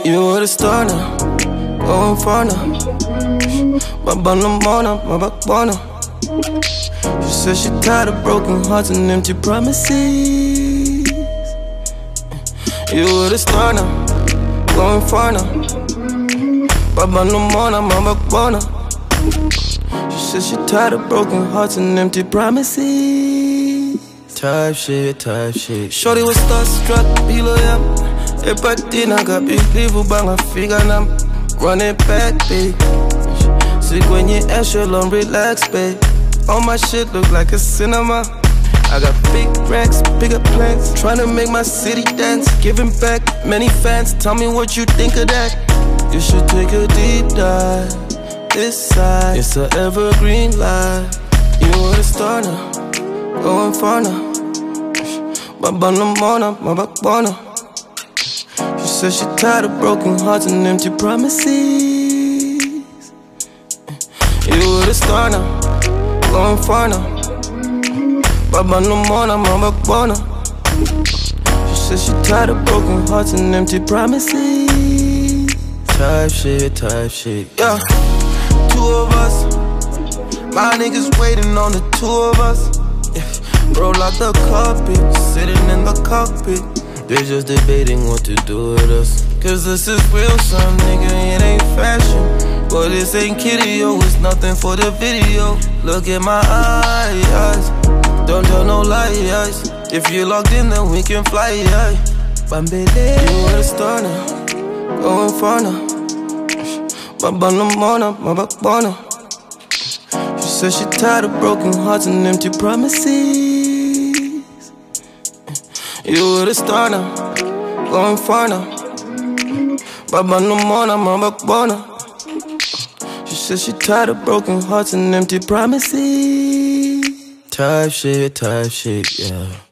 You were the star now, going far now. My banana, my backbone. She said she tired of broken hearts and empty promises. You were the star now, going far now. My banana, my backbone. She said she tired of broken hearts and empty promises. Type shit. Shorty was starstruck, bilo yam. Epatina kapilivu banga figa nam. Run it back, babe. Sick when you echelon, relax, babe. All my shit look like a cinema. I got big racks, bigger plans. Tryna make my city dance. Giving back, many fans. Tell me what you think of that. You should take a deep dive. This side, it's an evergreen life. You were the star now, going far now. My banana, my backbone. She said she tired of broken hearts and empty promises. You were the star now, going far now. My banana, my backbone. She said she tired of broken hearts and empty promises. Type shit, yeah. Two of us, my niggas waiting on the two of us. Roll out the carpet, sitting in the cockpit. They just debating what to do with us. Cause this is real, son, nigga, it ain't fashion. But this ain't kitty, yo, it's nothing for the video. Look at my eyes, don't tell no lies. If you locked in, then we can fly, yeah. Bambele, you were the star now, going far now. My banana, my backbone. She said she tired of broken hearts and empty promises. You were the star now, going far now. My banana, my backbone. She said she tired of broken hearts and empty promises. Type shit, yeah.